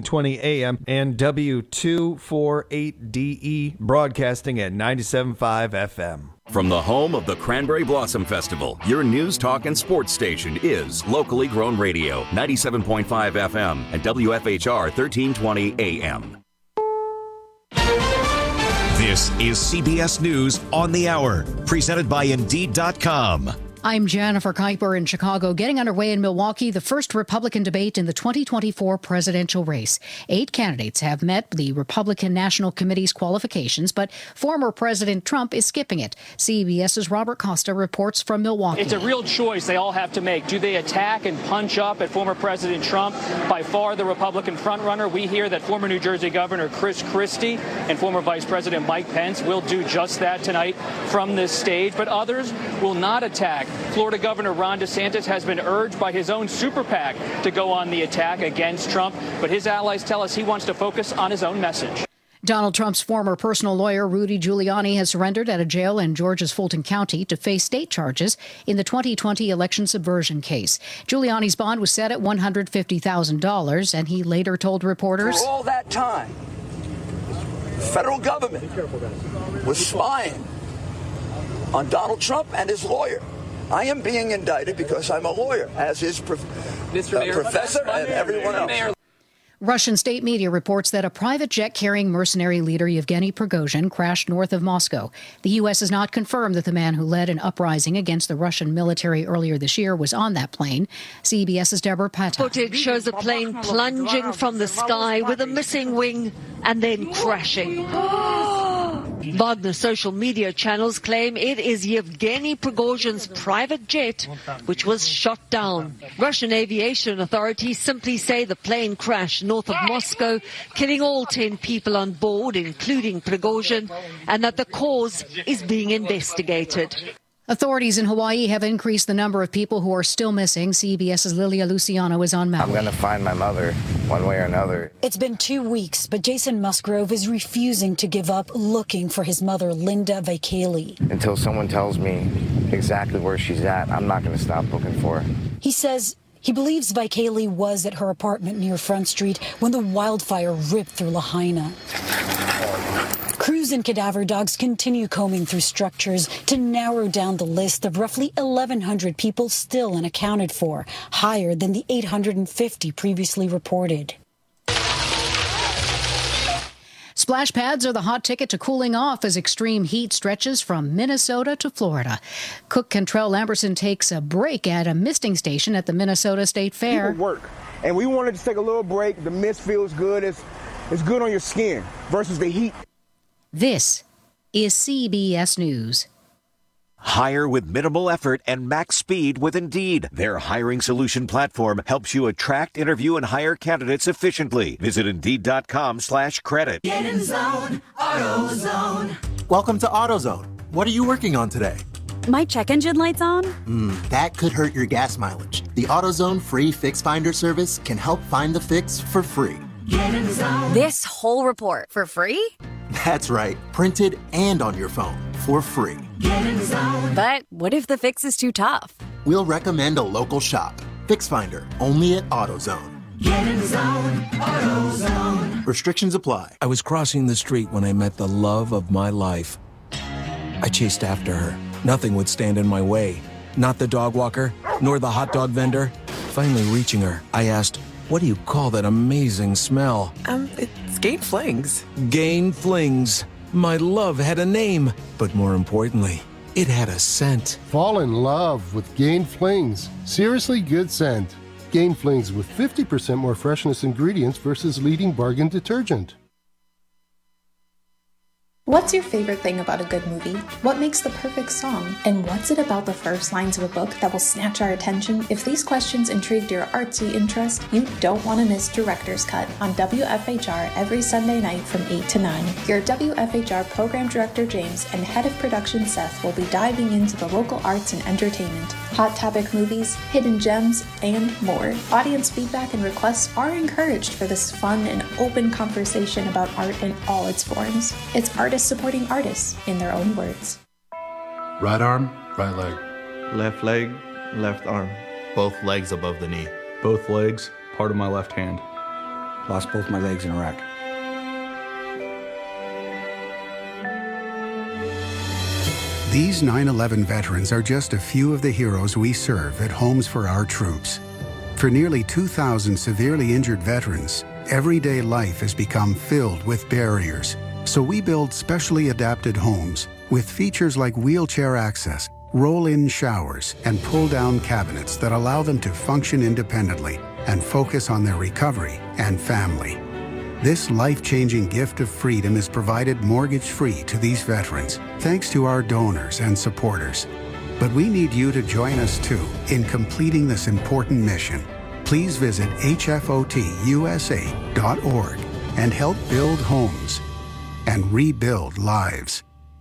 1320 AM, and W248DE, broadcasting at 97.5 FM. From the home of the Cranberry Blossom Festival, your news, talk, and sports station is locally grown radio, 97.5 FM and WFHR 1320 AM. This is CBS News on the Hour, presented by Indeed.com. I'm Jennifer Kuiper in Chicago. Getting underway in Milwaukee, the first Republican debate in the 2024 presidential race. 8 candidates have met the Republican National Committee's qualifications, but former President Trump is skipping it. CBS's Robert Costa reports from Milwaukee. It's a real choice they all have to make. Do they attack and punch up at former President Trump, by far the Republican frontrunner? We hear that former New Jersey Governor Chris Christie and former Vice President Mike Pence will do just that tonight from this stage, but others will not attack. Florida Governor Ron DeSantis has been urged by his own super PAC to go on the attack against Trump, but his allies tell us he wants to focus on his own message. Donald Trump's former personal lawyer, Rudy Giuliani, has surrendered at a jail in Georgia's Fulton County to face state charges in the 2020 election subversion case. Giuliani's bond was set at $150,000, and he later told reporters, "For all that time, the federal government was spying on Donald Trump and his lawyer. I am being indicted because I'm a lawyer, as is Professor and everyone else." Russian state media reports that a private jet carrying mercenary leader Yevgeny Prigozhin crashed north of Moscow. The U.S. has not confirmed that the man who led an uprising against the Russian military earlier this year was on that plane. CBS's Deborah Patak. Footage shows a plane plunging from the sky with a missing wing and then crashing. Wagner social media channels claim it is Yevgeny Prigozhin's private jet which was shot down. Russian aviation authorities simply say the plane crashed north of Moscow, killing all 10 people on board, including Prigozhin, and that the cause is being investigated. Authorities in Hawaii have increased the number of people who are still missing. CBS's Lilia Luciano is on Maui. I'm going to find my mother one way or another. It's been 2 weeks, but Jason Musgrove is refusing to give up looking for his mother, Linda Vaikeli. Until someone tells me exactly where she's at, I'm not going to stop looking for her. He says he believes Vaikeli was at her apartment near Front Street when the wildfire ripped through Lahaina. Crews and cadaver dogs continue combing through structures to narrow down the list of roughly 1,100 people still unaccounted for, higher than the 850 previously reported. Splash pads are the hot ticket to cooling off as extreme heat stretches from Minnesota to Florida. Cook Cantrell Lamberson takes a break at a misting station at the Minnesota State Fair. People work, and we wanted to take a little break. The mist feels good. It's good on your skin versus the heat. This is CBS News. Hire with minimal effort and max speed with Indeed. Their hiring solution platform helps you attract, interview, and hire candidates efficiently. Visit Indeed.com/credit. Get in zone, AutoZone. Welcome to AutoZone. What are you working on today? My check engine light's on? That could hurt your gas mileage. The AutoZone free Fix Finder service can help find the fix for free. Get in zone. This whole report for free? That's right, printed and on your phone for free. Get in zone. But what if the fix is too tough? We'll recommend a local shop. Fix Finder, only at AutoZone. Get in zone, AutoZone. Restrictions apply. I was crossing the street when I met the love of my life. I chased after her. Nothing would stand in my way. Not the dog walker, nor the hot dog vendor. Finally reaching her, I asked, "What do you call that amazing smell?" It's Gain Flings. Gain Flings. My love had a name, but more importantly, it had a scent. Fall in love with Gain Flings. Seriously good scent. Gain Flings with 50% more freshness ingredients versus leading bargain detergent. What's your favorite thing about a good movie? What makes the perfect song? And what's it about the first lines of a book that will snatch our attention? If these questions intrigued your artsy interest, you don't want to miss Director's Cut on WFHR every Sunday night from 8 to 9. Your WFHR Program Director James and Head of Production Seth will be diving into the local arts and entertainment, hot topic movies, hidden gems, and more. Audience feedback and requests are encouraged for this fun and open conversation about art in all its forms. It's artists supporting artists in their own words. Right arm, right leg. Left leg, left arm. Both legs above the knee. Both legs, part of my left hand. Lost both my legs in Iraq. These 9/11 veterans are just a few of the heroes we serve at Homes for Our Troops. For nearly 2,000 severely injured veterans, everyday life has become filled with barriers. So we build specially adapted homes with features like wheelchair access, roll-in showers, and pull-down cabinets that allow them to function independently and focus on their recovery and family. This life-changing gift of freedom is provided mortgage-free to these veterans, thanks to our donors and supporters. But we need you to join us too in completing this important mission. Please visit hfotusa.org and help build homes and rebuild lives.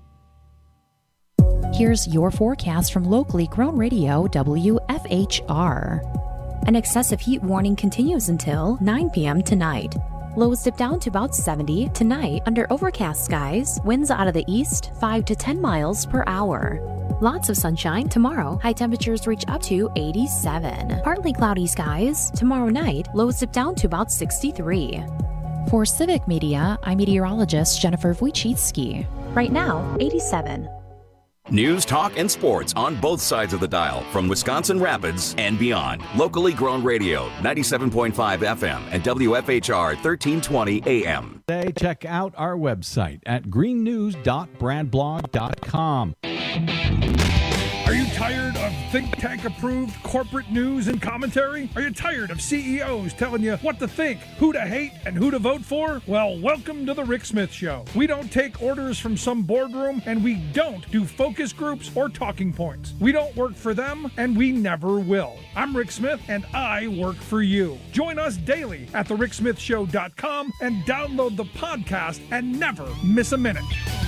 Here's your forecast from locally grown radio WFHR. An excessive heat warning continues until 9 p.m. tonight. Lows dip down to about 70 tonight under overcast skies, winds out of the east 5 to 10 miles per hour. Lots of sunshine tomorrow. High temperatures reach up to 87. Partly cloudy skies. Tomorrow night, lows dip down to about 63. For Civic Media, I'm meteorologist Jennifer Wojcicki. Right now, 87. News, talk, and sports on both sides of the dial from Wisconsin Rapids and beyond. Locally grown radio, 97.5 FM and WFHR 1320 AM. Today, check out our website at greennews.bradblog.com. Are you tired of think tank approved corporate news and commentary? Are you tired of CEOs telling you what to think, who to hate, and who to vote for? Well, welcome to the Rick Smith Show. We don't take orders from some boardroom, and we don't do focus groups or talking points. We don't work for them, and we never will. I'm Rick Smith, and I work for you. Join us daily at thericksmithshow.com and download the podcast and never miss a minute.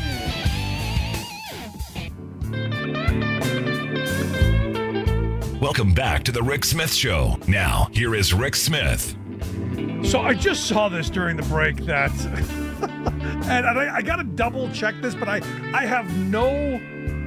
Welcome back to the Rick Smith Show. Now, here is Rick Smith. So I just saw this during the break that, and I got to double check this, but I have no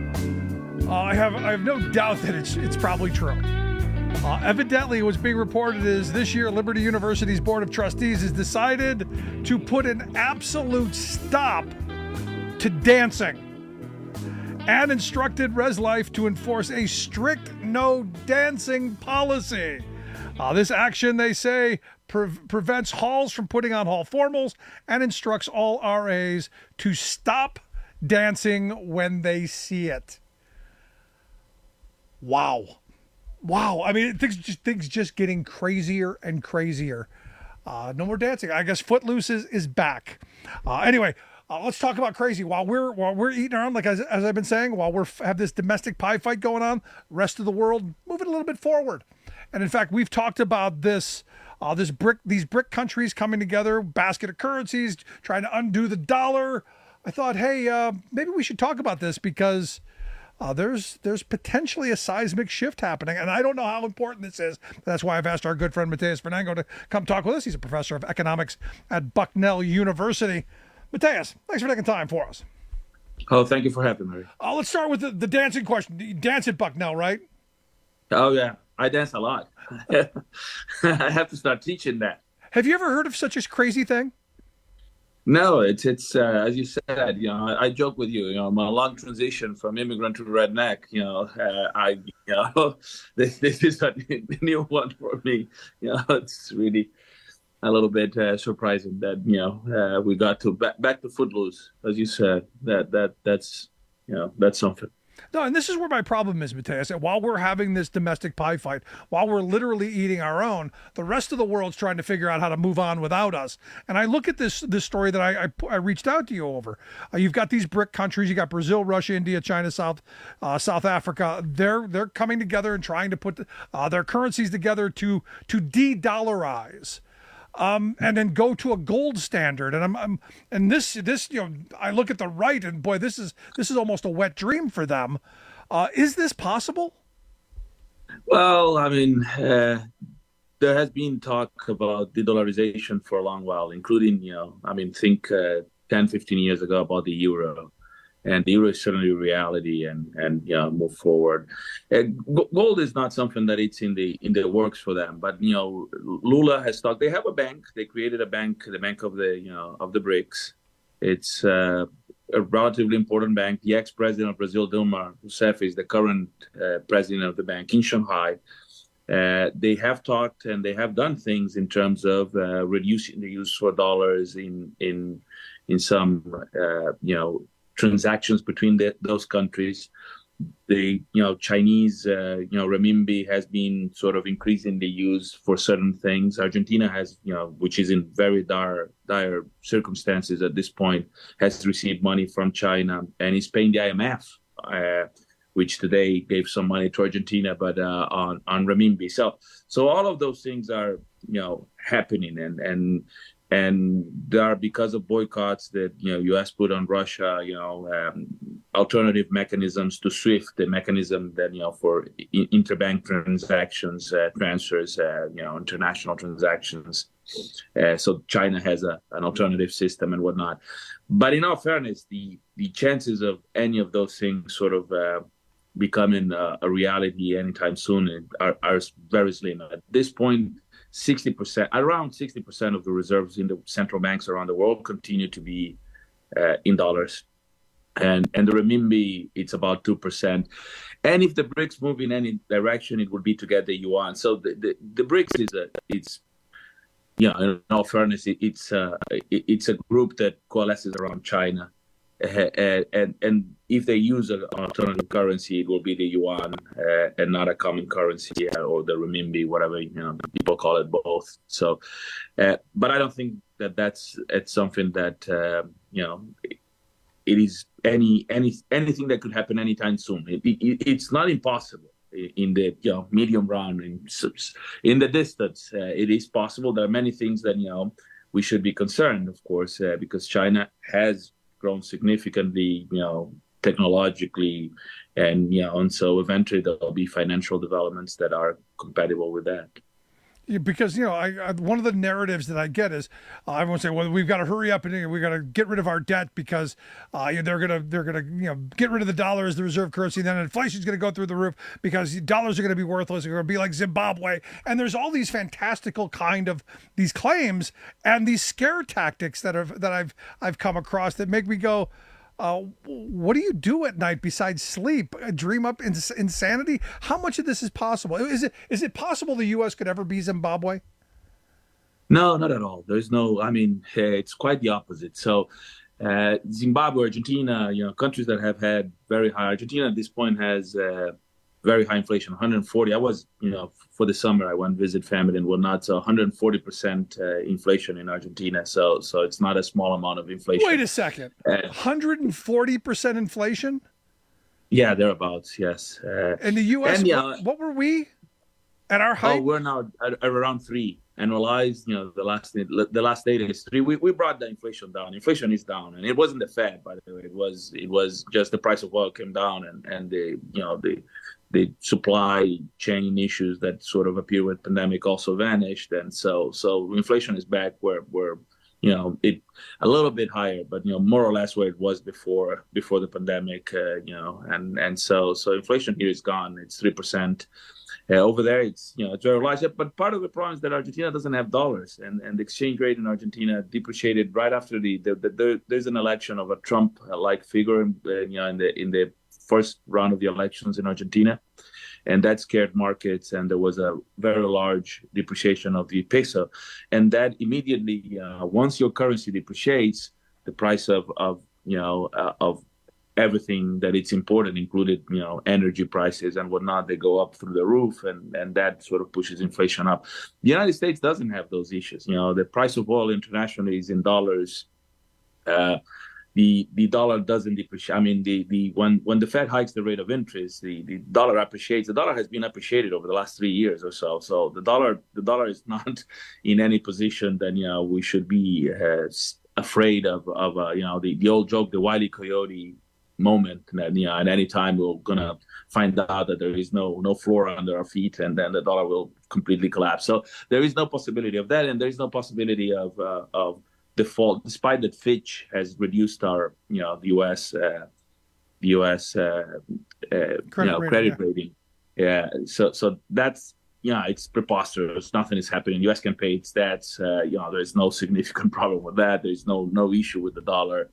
doubt that it's probably true. Evidently, what's being reported is this year Liberty University's Board of Trustees has decided to put an absolute stop to dancing and instructed ResLife to enforce a strict no dancing policy. This action, they say, prevents halls from putting on hall formals and instructs all RAs to stop dancing when they see it. Wow. I mean, things just getting crazier and crazier. No more dancing. I guess Footloose is back. Anyway. Let's talk about crazy. While we're eating around, like as I've been saying, while we have this domestic pie fight going on, rest of the world moving a little bit forward. And in fact, we've talked about these BRIC countries coming together, basket of currencies, trying to undo the dollar. I thought, hey, maybe we should talk about this because there's potentially a seismic shift happening, and I don't know how important this is. That's why I've asked our good friend Mateus Fernango to come talk with us. He's a professor of economics at Bucknell University. Mateus, thanks for taking time for us. Oh, thank you for having me. Let's start with the dancing question. You dance at Bucknell, right? Oh, yeah. I dance a lot. I have to start teaching that. Have you ever heard of such a crazy thing? No, it's as you said, I joke with you, my long transition from immigrant to redneck, this is a new one for me. It's really a little bit surprising that we got to back to Footloose, as you said. That's something. No, and this is where my problem is, Mateus. While we're having this domestic pie fight, while we're literally eating our own, the rest of the world's trying to figure out how to move on without us. And I look at this story that I reached out to you over. You've got these BRIC countries. You got Brazil, Russia, India, China, South Africa. They're coming together and trying to put their currencies together to de-dollarize. And then go to a gold standard, and this I look at the right, and boy, this is almost a wet dream for them. Is this possible? Well, I mean, there has been talk about de-dollarization for a long while, including think 10, 15 years ago about the euro, And the euro is certainly a reality, and move forward. And gold is not something that it's in the works for them. But Lula has talked. They have a bank. They created a bank, the Bank of the BRICS. It's a relatively important bank. The ex-president of Brazil, Dilma Rousseff, is the current president of the bank in Shanghai. They have talked and they have done things in terms of reducing the use for dollars in some transactions between those countries. The Chinese renminbi has been sort of increasingly used for certain things. Argentina has, which is in very dire circumstances at this point, has received money from China and is paying the IMF, which today gave some money to Argentina, but on renminbi. So all of those things are happening, and there are, because of boycotts that U.S. put on Russia, alternative mechanisms to SWIFT, the mechanism that for interbank transactions, transfers, international transactions. So China has an alternative system and whatnot. But in all fairness, the chances of any of those things sort of becoming a reality anytime soon are very slim. At this point, around 60% of the reserves in the central banks around the world continue to be in dollars, and the renminbi, it's about 2%. And if the BRICS move in any direction, it would be to get the yuan. So the BRICS it's in all fairness, it's a group that coalesces around China. And if they use an alternative currency, it will be the yuan and not a common currency or the renminbi, whatever people call it, both. So, but I don't think it's something that it is anything that could happen anytime soon. It's not impossible in the medium run. In the distance, it is possible. There are many things that we should be concerned, of course, because China has grown significantly, technologically, and so eventually there'll be financial developments that are compatible with that. Because I one of the narratives that I get is everyone say, well, we've got to hurry up and we've got to get rid of our debt because they're gonna get rid of the dollar as the reserve currency, and then inflation's going to go through the roof because dollars are going to be worthless. They're going to be like Zimbabwe, and there's all these fantastical kind of these claims and these scare tactics that I've come across that make me go, what do you do at night besides sleep? Dream up insanity? How much of this is possible? Is it possible the U.S. could ever be Zimbabwe? No, not at all. There's no. I mean, it's quite the opposite. So, Zimbabwe, Argentina, countries that have had very high. Argentina at this point has very high inflation, 140. I was, for the summer, I went visit family and whatnot. So 140% inflation in Argentina. So it's not a small amount of inflation. Wait a second, 140% inflation? Yeah, thereabouts. Yes. In the U.S., what were we at our height? Oh, we're now at around 3 annualized. The last data is 3. We brought the inflation down. Inflation is down, and it wasn't the Fed, by the way. It was just the price of oil came down, and the supply chain issues that sort of appear with pandemic also vanished, and so inflation is back where it a little bit higher, but more or less where it was before the pandemic, and so inflation here is gone. It's 3%. Over there, it's it's very large. But part of the problem is that Argentina doesn't have dollars, and the exchange rate in Argentina depreciated right after there's an election of a Trump-like figure in the first round of the elections in Argentina, and that scared markets, and there was a very large depreciation of the peso, and that immediately, once your currency depreciates, the price of everything that it's important, included energy prices and whatnot, they go up through the roof, and that sort of pushes inflation up. The United States doesn't have those issues. The price of oil internationally is in dollars. The dollar doesn't depreciate. I mean, when the Fed hikes the rate of interest, the dollar appreciates. The dollar has been appreciated over the last 3 years or so. So the dollar is not in any position that we should be afraid of the old joke, the Wile E. Coyote moment that at any time we're gonna find out that there is no floor under our feet, and then the dollar will completely collapse. So there is no possibility of that, and there is no possibility of default, despite that Fitch has reduced our the U.S. U.S. Credit rating. Yeah, so that's it's preposterous. Nothing is happening. U.S. can pay its debts. There's no significant problem with that. There's no issue with the dollar.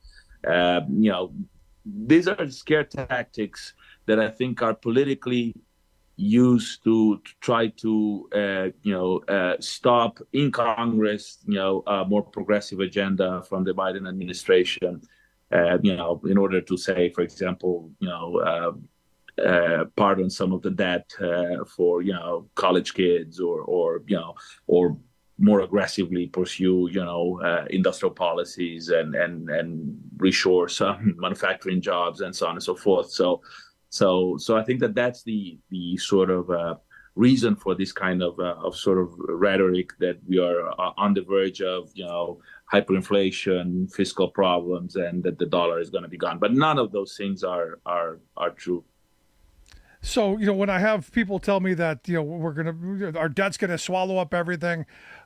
These are scare tactics that I think are politically used to try to stop in Congress a more progressive agenda from the Biden administration. In order to say, for example, pardon some of the debt for college kids, or more aggressively pursue industrial policies and reshore some manufacturing jobs and so on and so forth. So I think that's the sort of reason for this kind of sort of rhetoric, that we are on the verge of hyperinflation, fiscal problems, and that the dollar is going to be gone. But none of those things are true. So, when I have people tell me that, our debt's going to swallow up everything,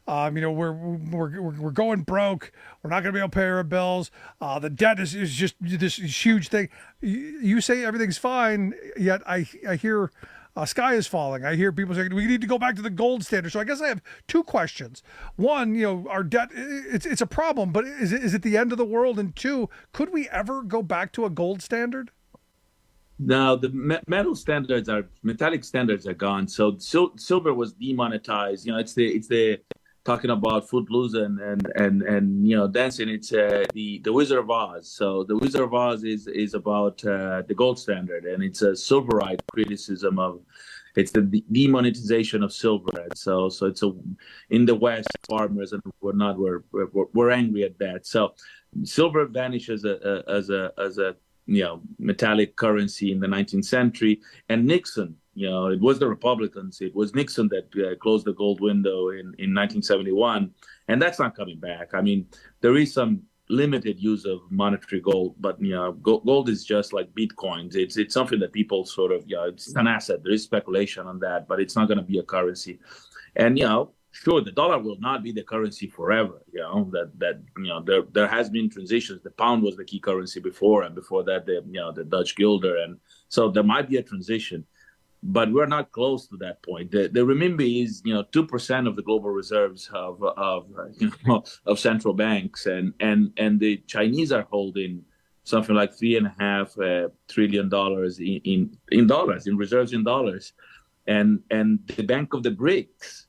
we're going broke, we're not going to be able to pay our bills, the debt is just this huge thing. You say everything's fine, yet I hear sky is falling. I hear people saying we need to go back to the gold standard. So I guess I have two questions. One, our debt, it's a problem, but is it the end of the world? And two, could we ever go back to a gold standard? Now the metallic standards are gone. So silver was demonetized. It's the talking about Footloose and dancing. It's the Wizard of Oz. So the Wizard of Oz is about the gold standard, and it's a Silverite criticism of. It's the demonetization of silver. So it's in the West, farmers and whatnot we're angry at that. So silver vanishes as a metallic currency in the 19th century. And Nixon, it was the Republicans, it was Nixon that closed the gold window in 1971. And that's not coming back. I mean, there is some limited use of monetary gold, but, gold is just like Bitcoins. It's something that people sort of, it's an asset. There is speculation on that, but it's not going to be a currency. And, sure, the dollar will not be the currency forever. There has been transitions. The pound was the key currency before, and before that, the Dutch guilder, and so there might be a transition, but we're not close to that point. The renminbi is 2% of the global reserves of central banks, and the Chinese are holding something like $3.5 trillion in reserves in dollars, and the Bank of the BRICS.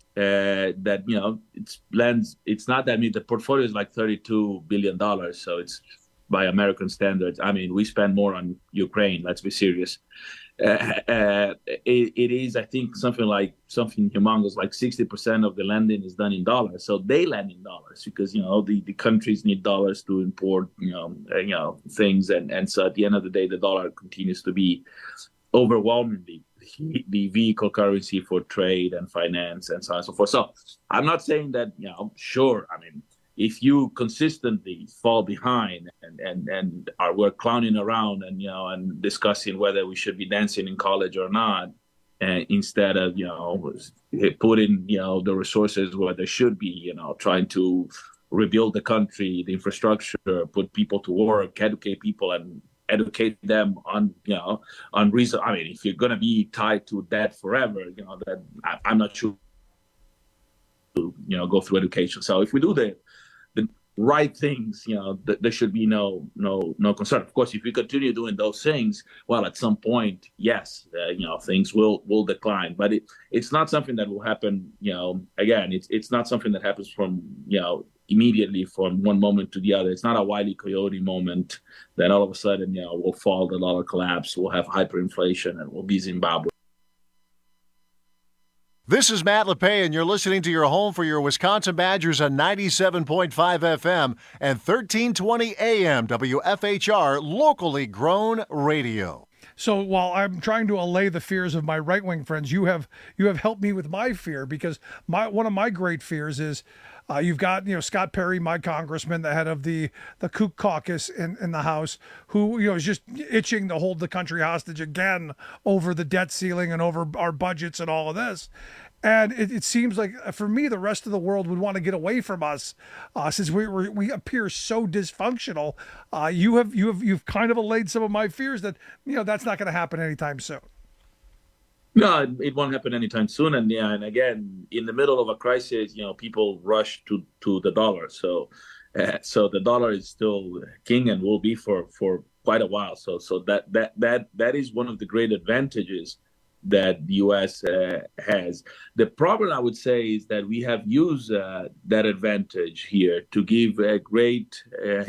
It's not that the portfolio is like $32 billion. So it's by American standards. I mean, we spend more on Ukraine. Let's be serious. It is, I think, something humongous, like 60% of the lending is done in dollars. So they lend in dollars because, the countries need dollars to import, things. And so at the end of the day, the dollar continues to be overwhelmingly the vehicle currency for trade and finance and so on and so forth. So I'm not saying that, sure. I mean, if you consistently fall behind and we're clowning around and discussing whether we should be dancing in college or not, instead of, putting, the resources where they should be, trying to rebuild the country, the infrastructure, put people to work, educate people and educate them on reason. I mean, if you're going to be tied to that forever, that I'm not sure to, go through education. So if we do the right things, there should be no concern. Of course, if we continue doing those things, well, at some point, yes, things will decline. But it's not something that will happen. Again, it's not something that happens from immediately from one moment to the other. It's not a Wile E. Coyote moment that all of a sudden, we'll fall, the dollar collapse, we'll have hyperinflation, and we'll be Zimbabwe. This is Matt LePay, and you're listening to your home for your Wisconsin Badgers on 97.5 FM and 1320 AM WFHR, locally grown radio. So while I'm trying to allay the fears of my right-wing friends, you have helped me with my fear, because one of my great fears is you've got Scott Perry, my congressman, the head of the Kook caucus in the House, who is just itching to hold the country hostage again over the debt ceiling and over our budgets and all of this. And it seems like, for me, the rest of the world would want to get away from us since we appear so dysfunctional. You've kind of allayed some of my fears that that's not going to happen anytime soon. No, it won't happen anytime soon. And again, in the middle of a crisis, people rush to the dollar. So the dollar is still king and will be for quite a while. So that is one of the great advantages that the U.S. has. The problem, I would say, is that we have used that advantage here to give great,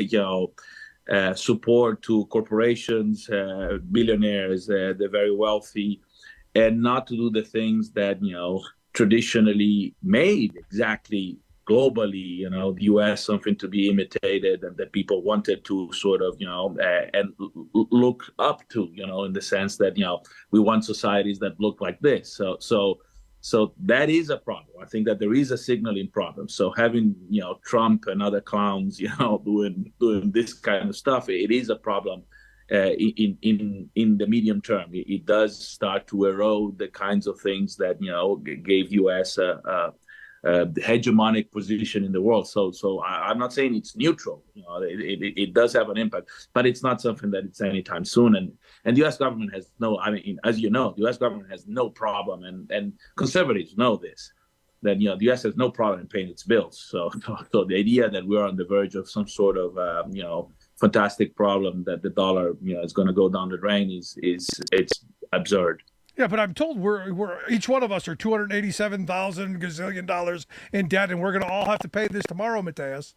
support to corporations, billionaires, the very wealthy, and not to do the things that traditionally made exactly globally, the U.S. something to be imitated and that people wanted to sort of, and look up to, in the sense that, we want societies that look like this. So that is a problem. I think that there is a signaling problem. So having, Trump and other clowns, doing this kind of stuff, it is a problem in the medium term. It does start to erode the kinds of things that, gave U.S. The hegemonic position in the world. So I'm not saying it's neutral. It does have an impact, but it's not something that it's anytime soon. And the U.S. government has as you know, the U.S. government has no problem, and conservatives know this, that the U.S. has no problem in paying its bills. So the idea that we're on the verge of some sort of fantastic problem that the dollar is going to go down the drain it's absurd. Yeah, but I'm told we're each one of us are $287,000 gazillion in debt, and we're going to all have to pay this tomorrow, Mateus.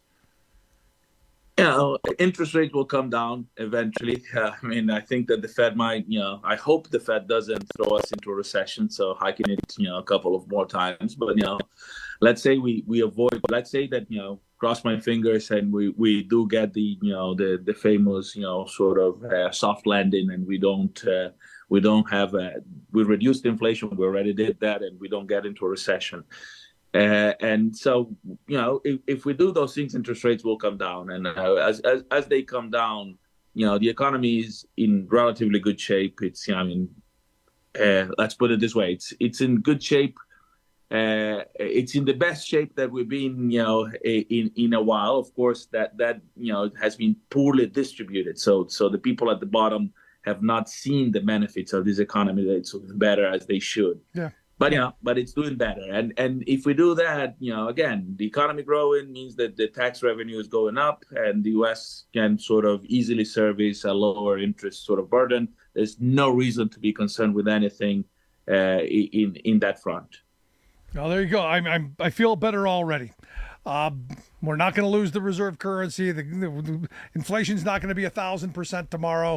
Interest rates will come down eventually. I think that the Fed might, I hope the Fed doesn't throw us into a recession, so hiking it, a couple of more times. But, let's say we avoid, let's say that, cross my fingers and we do get the famous, sort of soft landing, and we don't have we reduced inflation. We already did that, and we don't get into a recession. And so, if we do those things, interest rates will come down. And as they come down, the economy is in relatively good shape. It's, let's put it this way: it's in good shape. It's in the best shape that we've been, in a while. Of course, that has been poorly distributed. So the people at the bottom have not seen the benefits of this economy that's better as they should. Yeah. But it's doing better. And if we do that, again, the economy growing means that the tax revenue is going up, and the U.S. can sort of easily service a lower interest sort of burden. There's no reason to be concerned with anything in that front. Well, there you go. I feel better already. We're not going to lose the reserve currency. The inflation's not going to be 1,000% tomorrow.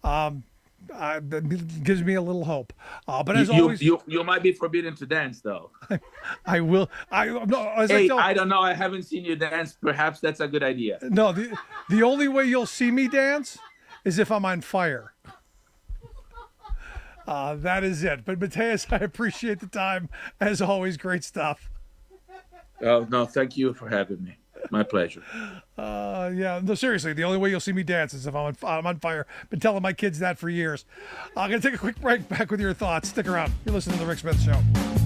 That gives me a little hope. But as always, you might be forbidden to dance, though. I will. I don't know. I haven't seen you dance. Perhaps that's a good idea. No, the only way you'll see me dance is if I'm on fire. That is it. But Mateus, I appreciate the time. As always, great stuff. Oh, no, thank you for having me. My pleasure. Yeah, no, seriously, the only way you'll see me dance is if I'm on fire. Been telling my kids that for years. I'm going to take a quick break. Back with your thoughts. Stick around. You're listening to The Rick Smith Show.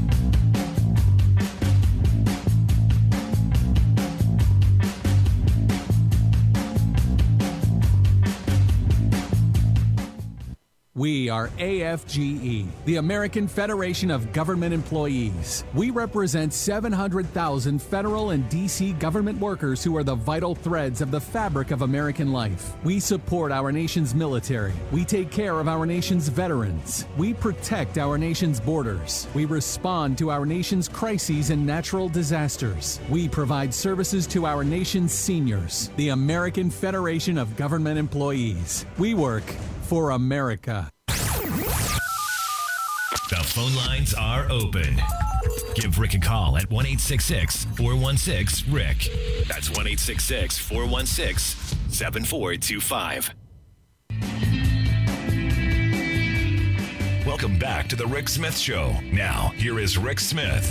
We are AFGE, the American Federation of Government Employees. We represent 700,000 federal and D.C. government workers who are the vital threads of the fabric of American life. We support our nation's military. We take care of our nation's veterans. We protect our nation's borders. We respond to our nation's crises and natural disasters. We provide services to our nation's seniors. The American Federation of Government Employees. We work for America. The phone lines are open. Give Rick a call at 1-866-416-RICK. That's 1-866-416-7425. Welcome back to the Rick Smith Show. Now, here is Rick Smith.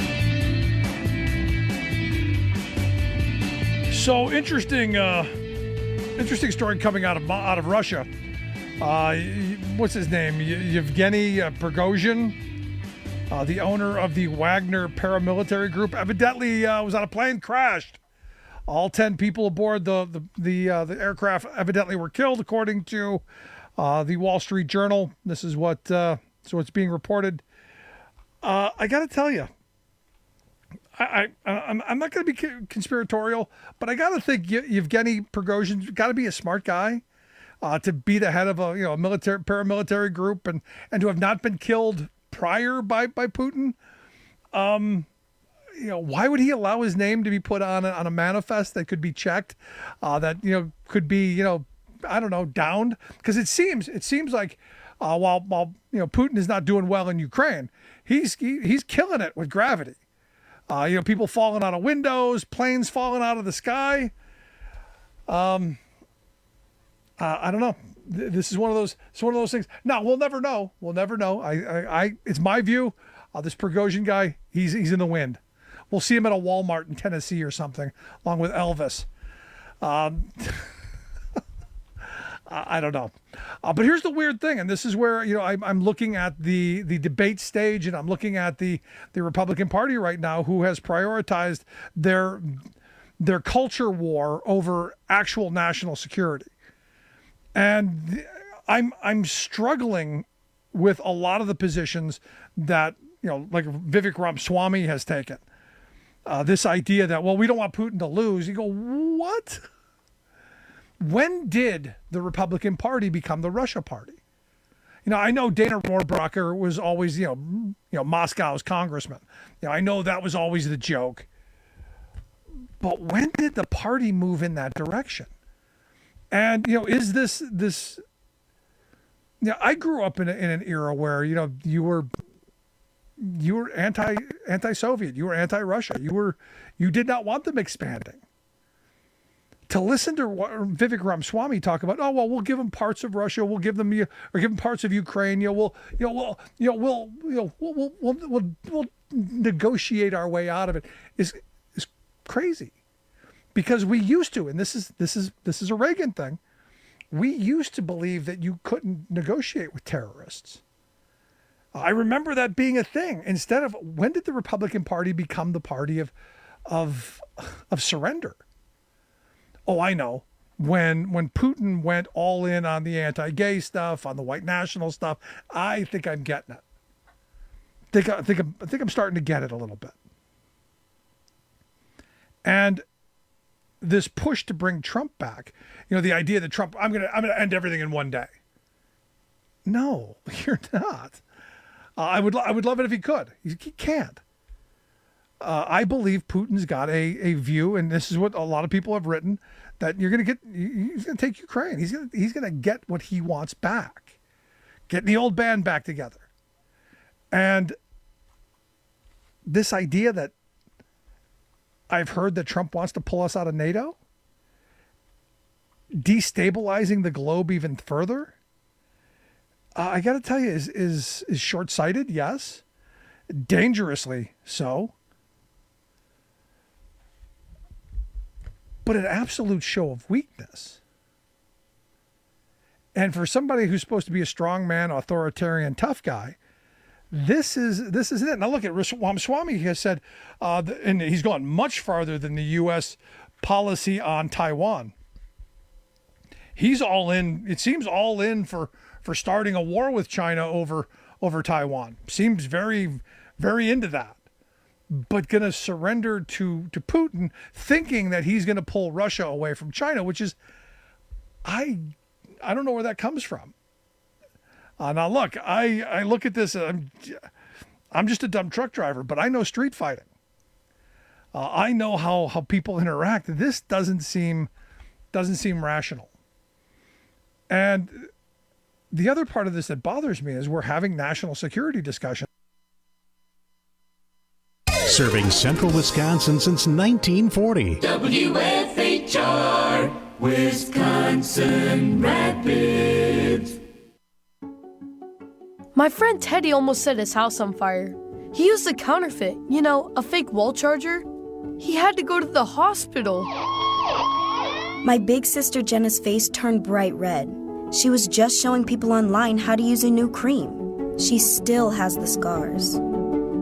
So interesting story coming out of Russia. What's his name? Yevgeny Prigozhin. The owner of the Wagner paramilitary group evidently was on a plane, crashed. All 10 people aboard the aircraft evidently were killed, according to the Wall Street Journal. This is what's being reported. I got to tell you, I'm not going to be conspiratorial, but I got to think Yevgeny Prigozhin's got to be a smart guy to be the head of a paramilitary group and to have not been killed prior by Putin. Why would he allow his name to be put on a manifest that could be checked, that could be I don't know, downed? Because it seems like while Putin is not doing well in Ukraine, he's killing it with gravity. People falling out of windows, planes falling out of the sky. I don't know. This is one of those things. No, we'll never know. It's my view. This Prigozhin guy, he's in the wind. We'll see him at a Walmart in Tennessee or something, along with Elvis. I don't know. But here's the weird thing, and this is where I'm looking at the debate stage, and I'm looking at the Republican Party right now, who has prioritized their culture war over actual national security. And I'm struggling with a lot of the positions that like Vivek Ramaswamy has taken. This idea that, well, we don't want Putin to lose. You go, what? When did the Republican Party become the Russia Party? I know Dana Rohrabacher was always, Moscow's congressman. I know that was always the joke. But when did the party move in that direction? And, is this? I grew up in an era where, you were anti-Soviet, you were anti-Russia, you did not want them expanding. To listen to Vivek Ramaswamy talk about, oh well, we'll give them parts of Russia, we'll give them parts of Ukraine, we'll negotiate our way out of it is crazy, because we used to, and this is a Reagan thing. We used to believe that you couldn't negotiate with terrorists. I remember that being a thing. Instead of, when did the Republican Party become the party of surrender? Oh, I know. When Putin went all in on the anti-gay stuff, on the white national stuff, I think I'm getting it. I think I'm starting to get it a little bit. And this push to bring Trump back, the idea that Trump, I'm gonna end everything in one day. No, you're not. I would love it if he could. He can't. I believe Putin's got a view, and this is what a lot of people have written, that he's going to take Ukraine. He's going to get what he wants back. Getting the old band back together. And this idea that I've heard that Trump wants to pull us out of NATO, destabilizing the globe even further, I got to tell you, is short-sighted, yes. Dangerously so. But an absolute show of weakness. And for somebody who's supposed to be a strong man, authoritarian, tough guy, this isn't it. Now look at Ramaswamy has said, and he's gone much farther than the U.S. policy on Taiwan. He's all in. It seems all in for starting a war with China over Taiwan. Seems very, very into that. But going to surrender to Putin, thinking that he's going to pull Russia away from China, which is, I don't know where that comes from. Now look, I look at this. I'm just a dumb truck driver, but I know street fighting. I know how people interact. This doesn't seem rational. And the other part of this that bothers me is we're having national security discussions. Serving central Wisconsin since 1940. WFHR, Wisconsin Rapids. My friend Teddy almost set his house on fire. He used a counterfeit, a fake wall charger. He had to go to the hospital. My big sister Jenna's face turned bright red. She was just showing people online how to use a new cream. She still has the scars.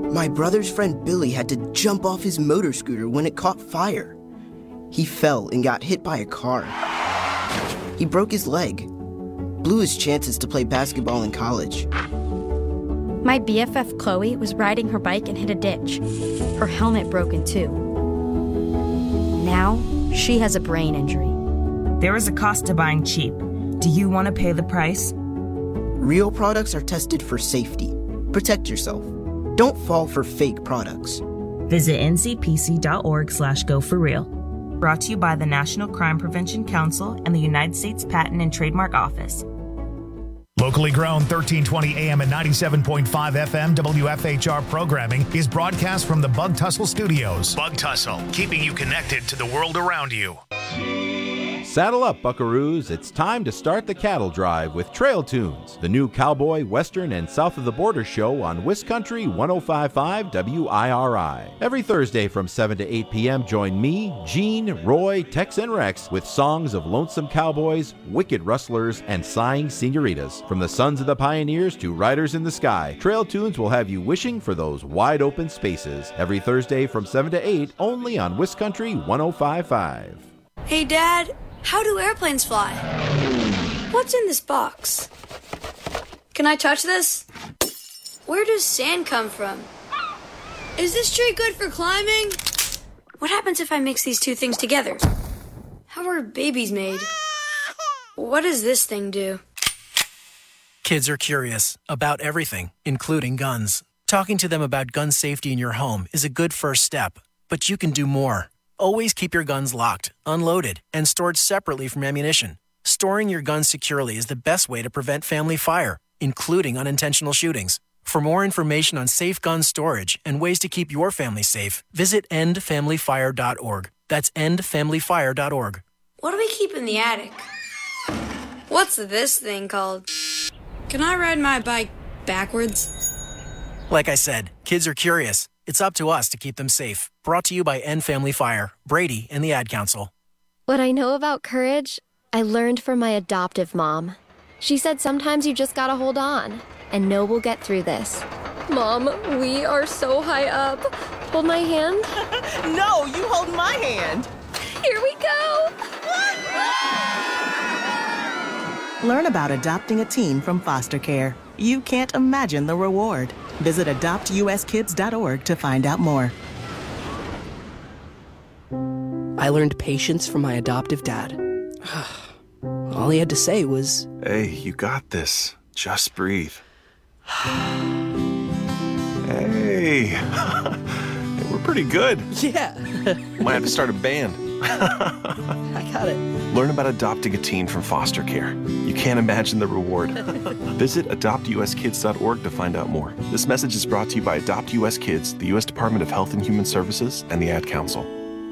My brother's friend Billy had to jump off his motor scooter when it caught fire. He fell and got hit by a car. He broke his leg, blew his chances to play basketball in college. My BFF Chloe was riding her bike and hit a ditch. Her helmet broke in two. Now, she has a brain injury. There is a cost to buying cheap. Do you want to pay the price? Real products are tested for safety. Protect yourself. Don't fall for fake products. Visit ncpc.org/go4real. Brought to you by the National Crime Prevention Council and the United States Patent and Trademark Office. Locally grown 1320 AM and 97.5 FM WFHR programming is broadcast from the Bug Tussle Studios. Bug Tussle, keeping you connected to the world around you. Saddle up, buckaroos. It's time to start the cattle drive with Trail Tunes, the new cowboy, western, and south of the border show on WisCountry 105.5 WIRI. Every Thursday from 7 to 8 p.m., join me, Gene, Roy, Tex, and Rex with songs of lonesome cowboys, wicked rustlers, and sighing senoritas. From the sons of the pioneers to riders in the sky, Trail Tunes will have you wishing for those wide open spaces. Every Thursday from 7 to 8, only on WisCountry 105.5. Hey, Dad. How do airplanes fly? What's in this box? Can I touch this? Where does sand come from? Is this tree good for climbing? What happens if I mix these two things together? How are babies made? What does this thing do? Kids are curious about everything, including guns. Talking to them about gun safety in your home is a good first step, but you can do more. Always keep your guns locked, unloaded, and stored separately from ammunition. Storing your guns securely is the best way to prevent family fire, including unintentional shootings. For more information on safe gun storage and ways to keep your family safe, visit endfamilyfire.org. That's endfamilyfire.org. What do we keep in the attic? What's this thing called? Can I ride my bike backwards? Like I said, kids are curious. It's up to us to keep them safe. Brought to you by End Family Fire, Brady, and the Ad Council. What I know about courage, I learned from my adoptive mom. She said sometimes you just gotta hold on and know we'll get through this. Mom, we are so high up. Hold my hand. No, you hold my hand. Here we go. Learn about adopting a teen from foster care. You can't imagine the reward. Visit adoptuskids.org to find out more. I learned patience from my adoptive dad. All he had to say was, "Hey, you got this. Just breathe." Hey, we're pretty good. Yeah. Might have to start a band. I got it. Learn about adopting a teen from foster care. You can't imagine the reward. Visit adoptuskids.org to find out more. This message is brought to you by Adopt US Kids, the U.S. Department of Health and Human Services, and the Ad Council.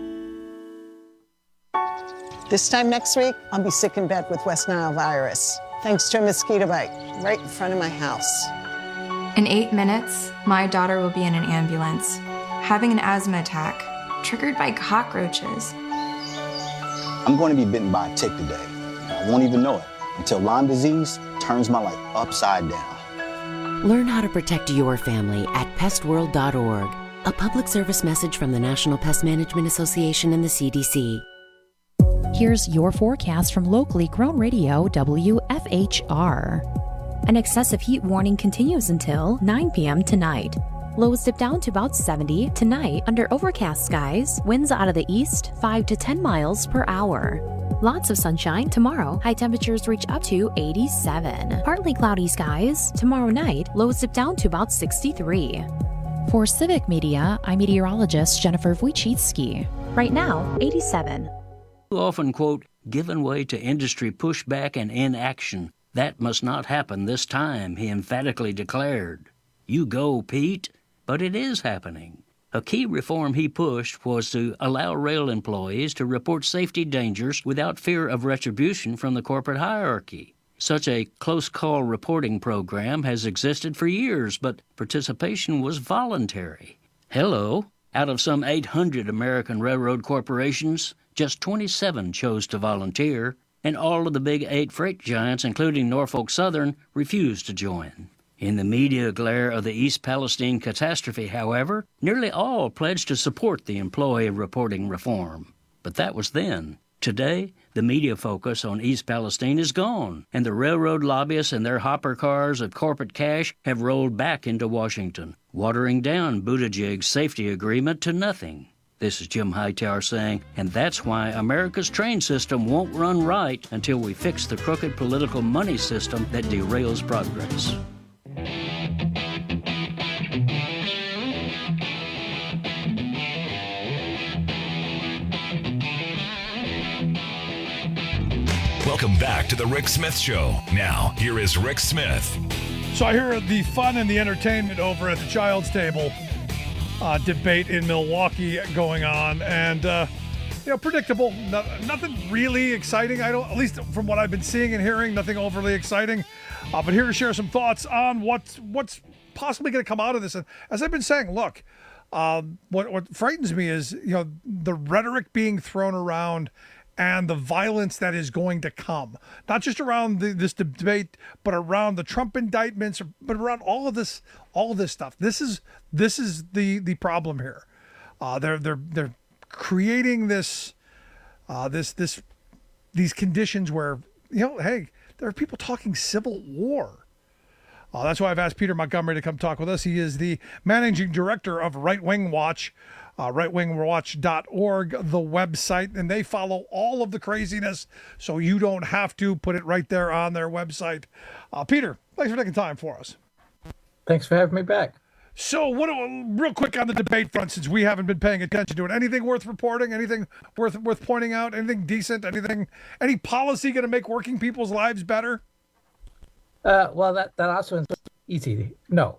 This time next week, I'll be sick in bed with West Nile virus, thanks to a mosquito bite right in front of my house. In 8 minutes, my daughter will be in an ambulance, having an asthma attack, triggered by cockroaches. I'm going to be bitten by a tick today. I won't even know it until Lyme disease turns my life upside down. Learn how to protect your family at pestworld.org. A public service message from the National Pest Management Association and the CDC. Here's your forecast from locally grown radio WFHR. An excessive heat warning continues until 9 p.m. tonight. Lows dip down to about 70 tonight under overcast skies, winds out of the east 5 to 10 miles per hour. Lots of sunshine tomorrow. High temperatures reach up to 87. Partly cloudy skies. Tomorrow night, lows dip down to about 63. For Civic Media, I'm meteorologist Jennifer Wojcicki. Right now, 87. Often quote, "given way to industry pushback and inaction. That must not happen this time," he emphatically declared. You go, Pete. But it is happening. A key reform he pushed was to allow rail employees to report safety dangers without fear of retribution from the corporate hierarchy. Such a close call reporting program has existed for years, but participation was voluntary. Hello. Out of some 800 American railroad corporations, just 27 chose to volunteer, and all of the big 8 freight giants, including Norfolk Southern, refused to join. In the media glare of the East Palestine catastrophe, however, nearly all pledged to support the employee reporting reform. But that was then. Today, the media focus on East Palestine is gone, and the railroad lobbyists and their hopper cars of corporate cash have rolled back into Washington, watering down Buttigieg's safety agreement to nothing. This is Jim Hightower saying, and that's why America's train system won't run right until we fix the crooked political money system that derails progress. Welcome back to the Rick Smith Show. Now, here is Rick Smith. So I hear the fun and the entertainment over at the Child's Table debate in Milwaukee going on, and predictable. Nothing really exciting. At least from what I've been seeing and hearing, nothing overly exciting. But here to share some thoughts on what's possibly going to come out of this. And as I've been saying, look, what frightens me is the rhetoric being thrown around and the violence that is going to come, not just around this debate, but around the Trump indictments, but around all of this stuff. This is the problem here. They're creating these conditions where hey, there are people talking civil war. That's why I've asked Peter Montgomery to come talk with us. He is the managing director of Right Wing Watch. rightwingwatch.org, the website, and they follow all of the craziness, so you don't have to. Put it right there on their website. Peter, thanks for taking time for us. Thanks for having me back. So, real quick on the debate front, since we haven't been paying attention to it, anything worth reporting? Anything worth pointing out? Anything decent? Any policy going to make working people's lives better? Well, that also is easy. No.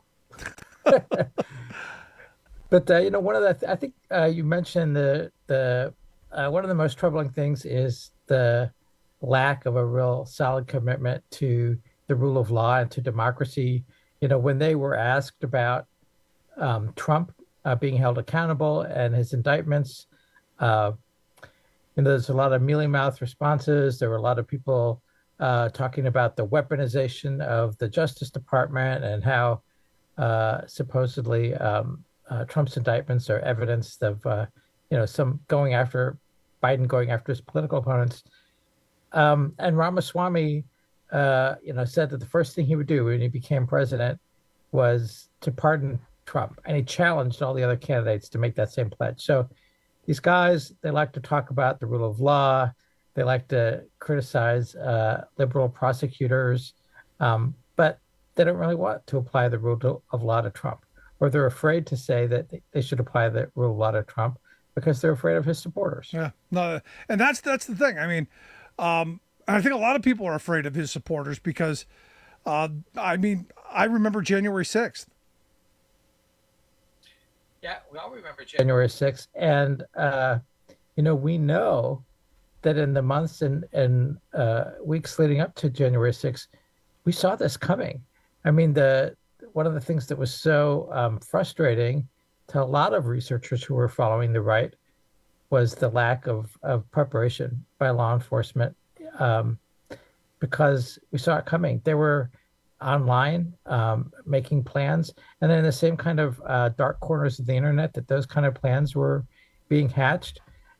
But one of the I think you mentioned the one of the most troubling things is the lack of a real solid commitment to the rule of law and to democracy. When they were asked about Trump being held accountable and his indictments, there's a lot of mealy-mouthed responses. There were a lot of people talking about the weaponization of the Justice Department and how supposedly Trump's indictments are evidence of, some Biden going after his political opponents. And Ramaswamy, said that the first thing he would do when he became president was to pardon Trump. And he challenged all the other candidates to make that same pledge. So these guys, they like to talk about the rule of law. They like to criticize liberal prosecutors, but they don't really want to apply the rule of law to Trump. Or they're afraid to say that they should apply the rule of law to Trump because they're afraid of his supporters. Yeah, no, and that's the thing. I mean, I think a lot of people are afraid of his supporters because, I remember January 6th. Yeah, we all remember January 6th. And, we know that in the months and weeks leading up to January 6th, we saw this coming. I mean, one of the things that was so frustrating to a lot of researchers who were following the right was the lack of preparation by law enforcement because we saw it coming. They were online making plans, and then in the same kind of dark corners of the internet that those kind of plans were being hatched.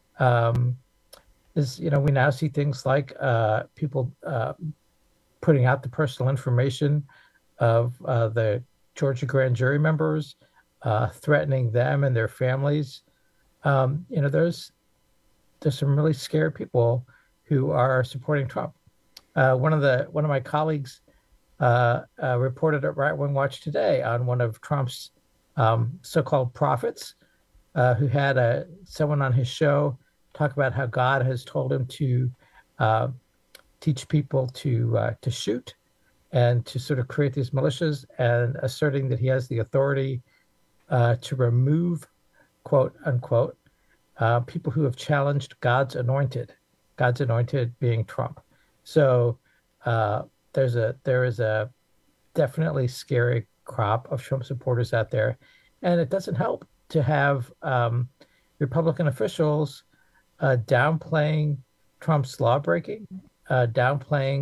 We now see things like people putting out the personal information of the Georgia grand jury members, threatening them and their families. There's some really scared people who are supporting Trump. One of my colleagues reported at Right Wing Watch today on one of Trump's so-called prophets, who had someone on his show talk about how God has told him to teach people to shoot and to sort of create these militias, and asserting that he has the authority to remove, quote unquote, people who have challenged God's anointed being Trump. So there is a definitely scary crop of Trump supporters out there, and it doesn't help to have Republican officials downplaying Trump's lawbreaking, downplaying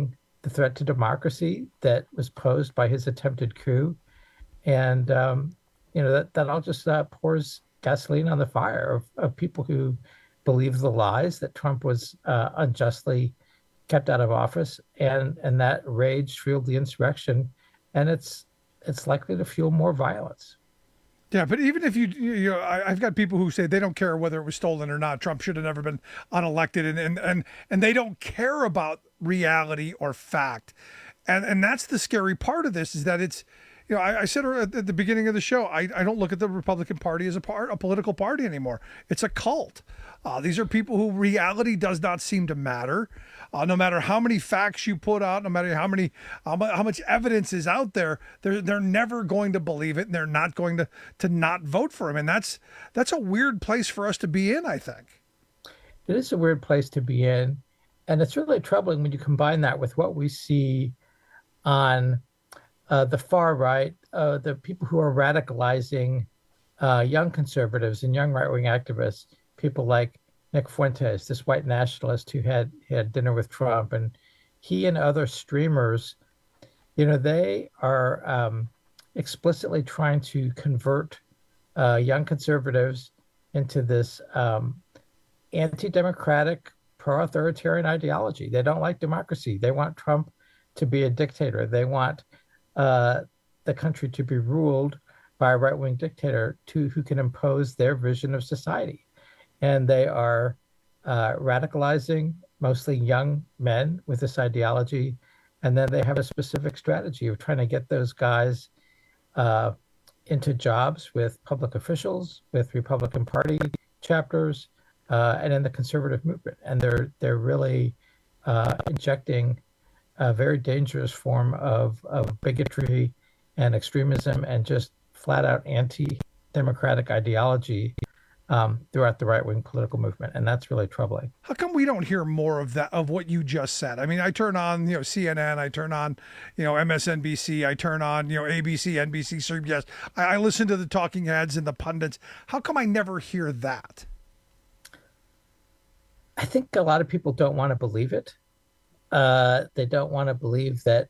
the threat to democracy that was posed by his attempted coup. And, that all just pours gasoline on the fire of people who believe the lies that Trump was unjustly kept out of office. And that rage fueled the insurrection. And it's likely to fuel more violence. Yeah, but even if I've got people who say they don't care whether it was stolen or not. Trump should have never been unelected, and they don't care about reality or fact, and that's the scary part of this, is that it's, I said at the beginning of the show, I don't look at the Republican Party as a political party anymore. It's a cult. These are people who reality does not seem to matter. No matter how many facts you put out, no matter how much evidence is out there, they're never going to believe it, and they're not going to not vote for him. And that's a weird place for us to be in, I think. It is a weird place to be in, and it's really troubling when you combine that with what we see on the far right, the people who are radicalizing young conservatives and young right-wing activists, people like Nick Fuentes, this white nationalist who had dinner with Trump, and he and other streamers, they are explicitly trying to convert young conservatives into this anti-democratic, pro-authoritarian ideology. They don't like democracy. They want Trump to be a dictator. They want the country to be ruled by a right-wing dictator who can impose their vision of society. And they are radicalizing mostly young men with this ideology. And then they have a specific strategy of trying to get those guys into jobs with public officials, with Republican Party chapters, and in the conservative movement. And they're really injecting a very dangerous form of bigotry and extremism and just flat out anti-democratic ideology throughout the right-wing political movement, and that's really troubling. How come we don't hear more of that, of what you just said? I mean, I turn on, CNN, I turn on, MSNBC, I turn on, ABC, NBC, CBS. I listen to the talking heads and the pundits. How come I never hear that? I think a lot of people don't want to believe it. They don't want to believe that,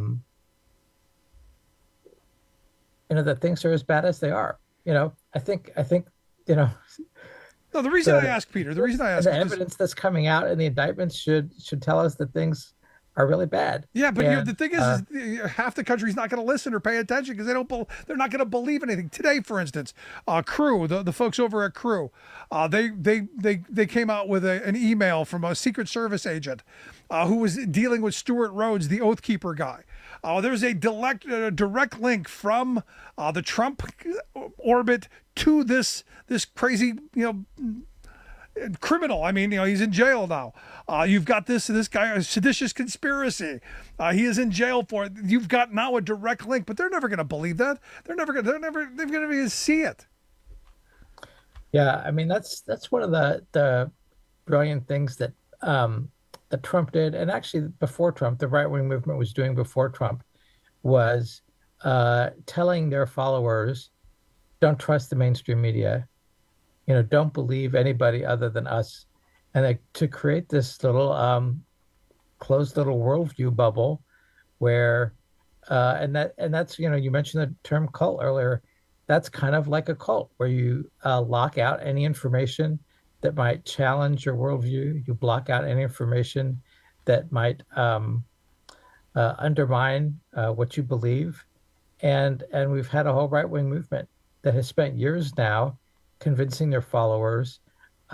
that things are as bad as they are. I think. No, the reason I ask, Peter, the evidence that's coming out in the indictments should tell us that things are really bad. Yeah, but the thing is half the country's not going to listen or pay attention because they're not going to believe anything. Today, for instance, Crew, the folks over at Crew, they came out with an email from a Secret Service agent who was dealing with Stuart Rhodes, the Oath Keeper guy. There's a direct link from the Trump orbit to this crazy, criminal. I mean, he's in jail now. You've got this guy, a seditious conspiracy. He is in jail for it. You've got now a direct link, but they're never going to believe that. They're going to see it. Yeah, I mean that's one of the brilliant things that that Trump did, and actually before Trump, the right-wing movement was doing before Trump, was telling their followers, don't trust the mainstream media, don't believe anybody other than us, and to create this little closed little worldview bubble where and that's you mentioned the term cult earlier. That's kind of like a cult where you lock out any information that might challenge your worldview. You block out any information that might undermine what you believe. And we've had a whole right-wing movement that has spent years now convincing their followers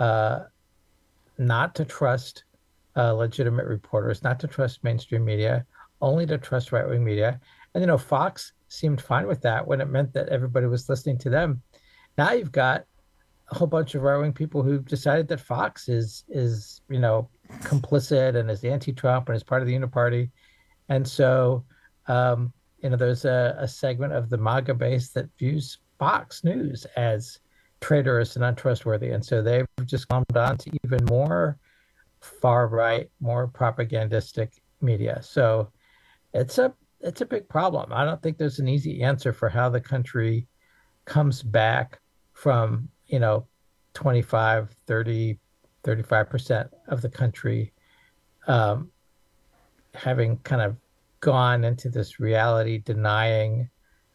not to trust legitimate reporters, not to trust mainstream media, only to trust right-wing media. And, Fox seemed fine with that when it meant that everybody was listening to them. Now you've got a whole bunch of right-wing people who've decided that Fox is complicit and is anti-Trump and is part of the Uniparty. And so, there's a segment of the MAGA base that views Fox News as traitorous and untrustworthy. And so they've just glommed on to even more far-right, more propagandistic media. So it's a big problem. I don't think there's an easy answer for how the country comes back from 25, 30, 35% of the country having kind of gone into this reality denying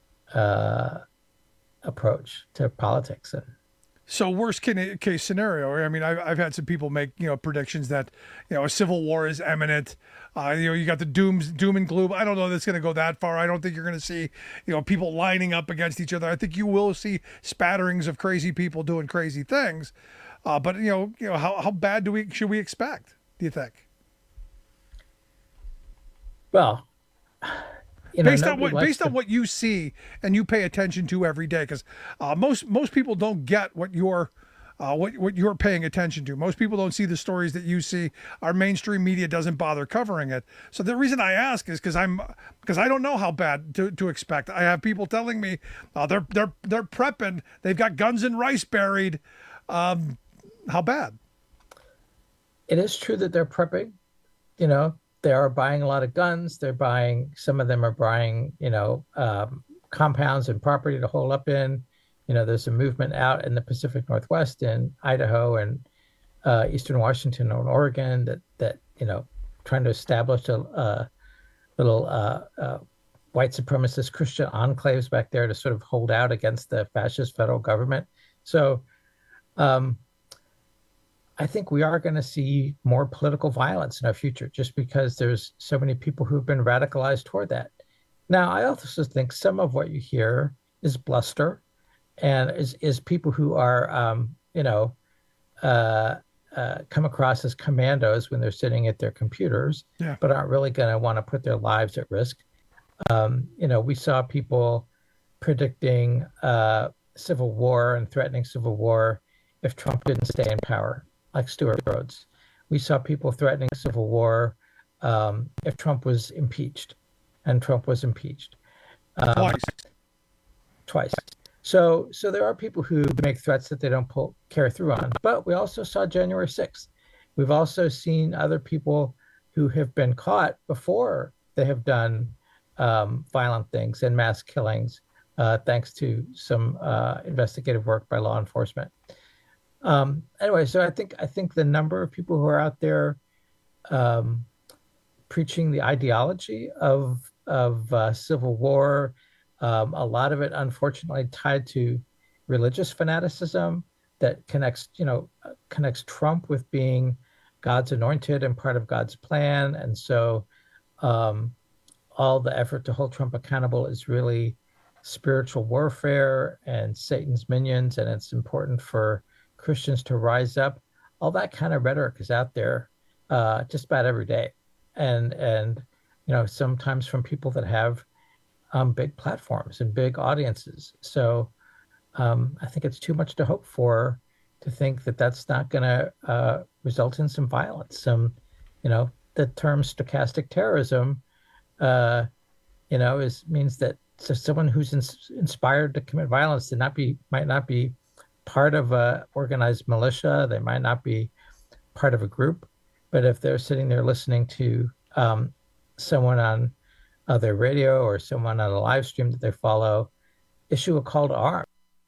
approach to politics. And so worst case scenario, I mean, I've had some people make, predictions that, a civil war is imminent. You got the doom and gloom. I don't know that's going to go that far. I don't think you're going to see, people lining up against each other. I think you will see spatterings of crazy people doing crazy things. But how bad should we expect, do you think? Well, based on what you see and you pay attention to every day, because most people don't get what you're paying attention to. Most people don't see the stories that you see. Our mainstream media doesn't bother covering it. So the reason I ask is because I don't know how bad to expect. I have people telling me they're prepping. They've got guns and rice buried. How bad? It is true that they're prepping. They are buying a lot of guns. Some of them are buying, compounds and property to hole up in. There's a movement out in the Pacific Northwest, in Idaho and Eastern Washington and Oregon that trying to establish a little white supremacist Christian enclaves back there to sort of hold out against the fascist federal government. So I think we are going to see more political violence in our future just because there's so many people who've been radicalized toward that. Now, I also think some of what you hear is bluster and is people who are, come across as commandos when they're sitting at their computers, but aren't really going to want to put their lives at risk. We saw people predicting civil war and threatening civil war if Trump didn't stay in power, like Stuart Rhodes. We saw people threatening civil war if Trump was impeached, and Trump was impeached. Twice. So there are people who make threats that they don't carry through on. But we also saw January 6th. We've also seen other people who have been caught before they have done violent things and mass killings, thanks to some investigative work by law enforcement. Anyway, so I think the number of people who are out there preaching the ideology of civil war, a lot of it unfortunately tied to religious fanaticism that connects Trump with being God's anointed and part of God's plan. And so all the effort to hold Trump accountable is really spiritual warfare and Satan's minions, and it's important for Christians to rise up. All that kind of rhetoric is out there just about every day. And sometimes from people that have big platforms and big audiences. So I think it's too much to hope for to think that that's not going to result in some violence. The term stochastic terrorism, means that someone who's inspired to commit violence might not be part of a organized militia. They might not be part of a group, but if they're sitting there listening to someone on their radio or someone on a live stream that they follow, issue a call to arms.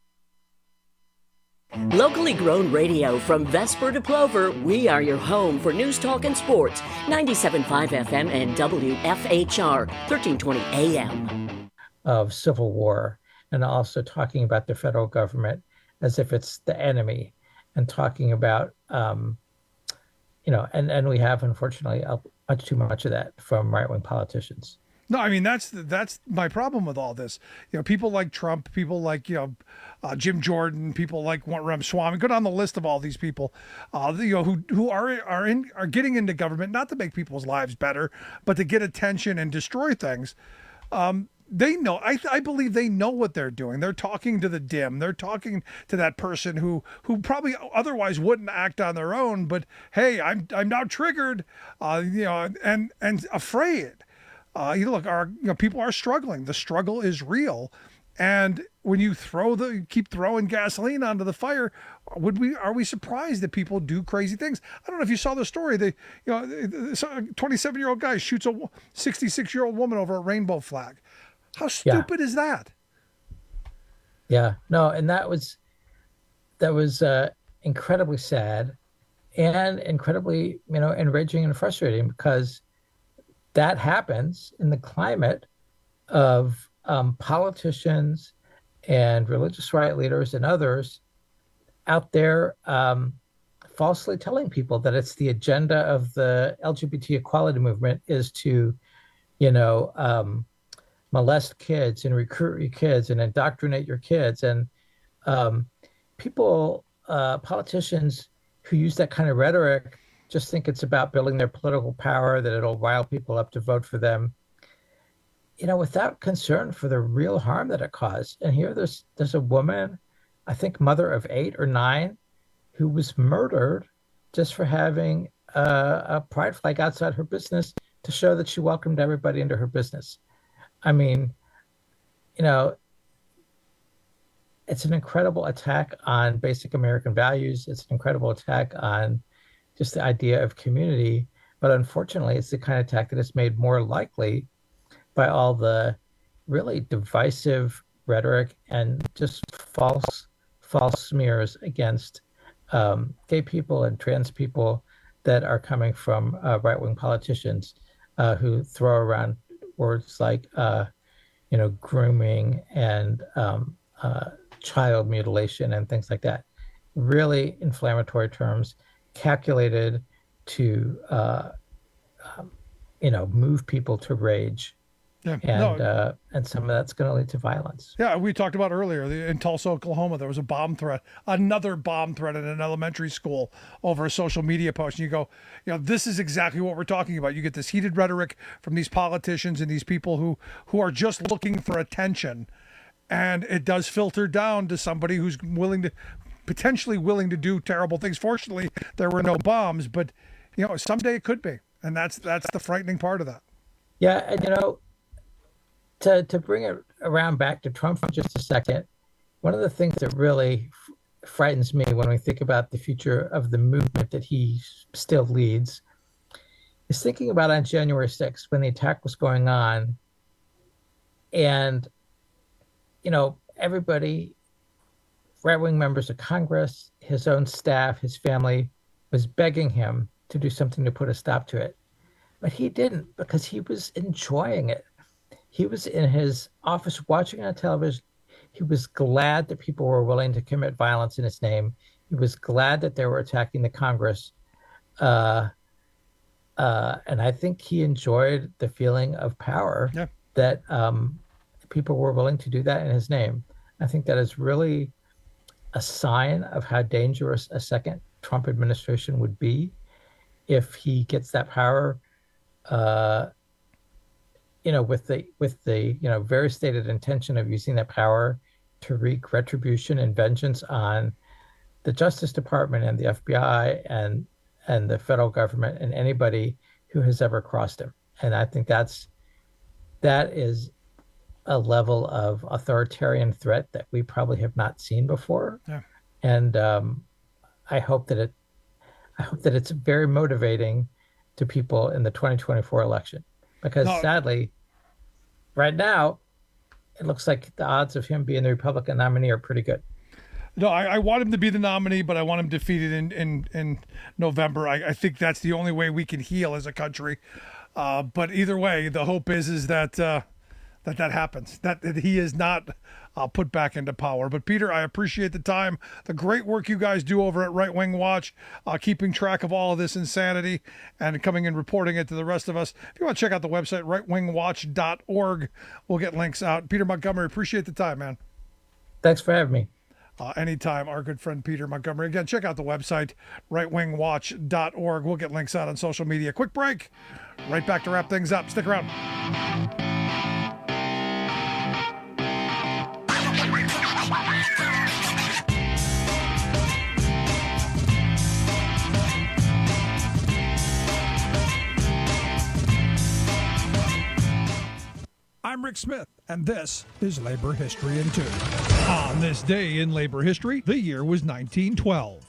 Locally grown radio from Vesper to Plover, we are your home for news, talk, and sports. 97.5 FM and WFHR, 1320 AM. Of civil war, and also talking about the federal government as if it's the enemy, and talking about, and we have, unfortunately, much too much of that from right-wing politicians. No, I mean, that's my problem with all this. People like Trump, people like, Jim Jordan, people like Ramaswamy, go down the list of all these people, who are getting into government, not to make people's lives better, but to get attention and destroy things. They know, I believe they know what they're doing. They're talking to the dim. They're talking to that person who probably otherwise wouldn't act on their own, but hey, I'm now triggered, and afraid. People are struggling. The struggle is real. And when you keep throwing gasoline onto the fire, are we surprised that people do crazy things? I don't know if you saw the story. A 27-year-old guy shoots a 66-year-old woman over a rainbow flag. How stupid is that? Yeah, no, and that was incredibly sad and incredibly, enraging and frustrating, because that happens in the climate of politicians and religious right leaders and others out there falsely telling people that it's the agenda of the LGBT equality movement is to, molest kids and recruit your kids and indoctrinate your kids. And politicians who use that kind of rhetoric just think it's about building their political power, that it'll rile people up to vote for them, without concern for the real harm that it caused. And here there's a woman, I think mother of 8 or 9, who was murdered just for having a pride flag outside her business to show that she welcomed everybody into her business. I mean, it's an incredible attack on basic American values. It's an incredible attack on just the idea of community. But unfortunately, it's the kind of attack that is made more likely by all the really divisive rhetoric and just false smears against gay people and trans people that are coming from right-wing politicians who throw around words like, grooming and child mutilation and things like that. Really inflammatory terms calculated to, move people to rage. Yeah, and some of that's going to lead to violence. Yeah, we talked about earlier in Tulsa, Oklahoma, there was another bomb threat in an elementary school over a social media post. And you go, this is exactly what we're talking about. You get this heated rhetoric from these politicians and these people who are just looking for attention. And it does filter down to somebody who's potentially willing to do terrible things. Fortunately, there were no bombs, but someday it could be. And that's the frightening part of that. Yeah, and to bring it around back to Trump for just a second, one of the things that really frightens me when we think about the future of the movement that he still leads is thinking about on January 6th when the attack was going on, and everybody, right-wing members of Congress, his own staff, his family, was begging him to do something to put a stop to it. But he didn't, because he was enjoying it. He was in his office watching on television. He was glad that people were willing to commit violence in his name. He was glad that they were attacking the Congress. And I think he enjoyed the feeling of power that people were willing to do that in his name. I think that is really a sign of how dangerous a second Trump administration would be if he gets that power, with the very stated intention of using that power to wreak retribution and vengeance on the Justice Department and the FBI and the federal government and anybody who has ever crossed him. And I think that is a level of authoritarian threat that we probably have not seen before. Yeah. And I hope that it's very motivating to people in the 2024 election, because sadly, right now, it looks like the odds of him being the Republican nominee are pretty good. No, I want him to be the nominee, but I want him defeated in November. I think that's the only way we can heal as a country. But either way, the hope is that that happens, that he is not put back into power. But Peter, I appreciate the time, the great work you guys do over at Right Wing Watch, keeping track of all of this insanity and coming and reporting it to the rest of us. If you want to check out the website, rightwingwatch.org, we'll get links out. Peter Montgomery, appreciate the time, man. Thanks for having me. Anytime, our good friend Peter Montgomery. Again, check out the website, rightwingwatch.org. We'll get links out on social media. Quick break. Right back to wrap things up. Stick around. I'm Rick Smith, and this is Labor History in 2. On this day in labor history, the year was 1912.